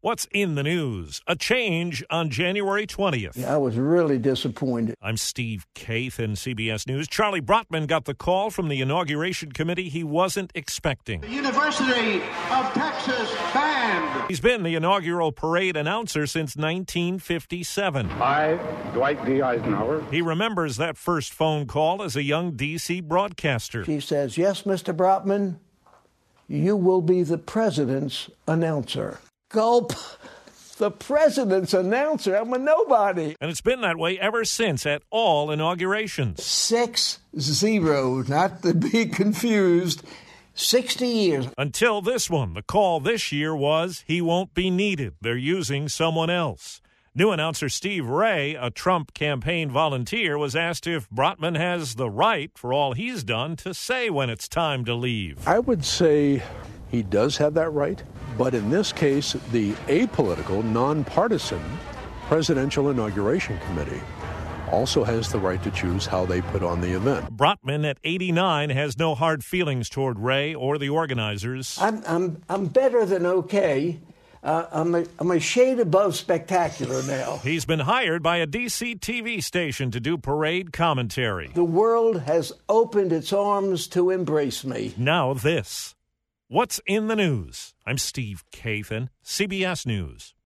What's in the news? A change on January 20th. I was really disappointed. I'm Steve Kaith in CBS News. Charlie Brotman got the call from the inauguration committee he wasn't expecting. The University of Texas Band. He's been the inaugural parade announcer since 1957. I, Dwight D. Eisenhower. He remembers that first phone call as a young D.C. broadcaster. She says, "Yes, Mr. Brotman, you will be the president's announcer." Gulp. The president's announcer. I'm a nobody. And it's been that way ever since at all inaugurations. 6-0, not to be confused. 60 years. Until this one. The call this year was, he won't be needed. They're using someone else. New announcer Steve Ray, a Trump campaign volunteer, was asked if Brotman has the right, for all he's done, to say when it's time to leave. I would say he does have that right. But in this case, the apolitical, nonpartisan Presidential Inauguration Committee also has the right to choose how they put on the event. Brotman, at 89, has no hard feelings toward Ray or the organizers. I'm better than okay. I'm a shade above spectacular now. He's been hired by a D.C. TV station to do parade commentary. The world has opened its arms to embrace me. Now this. What's in the news? I'm Steve Kaith, CBS News.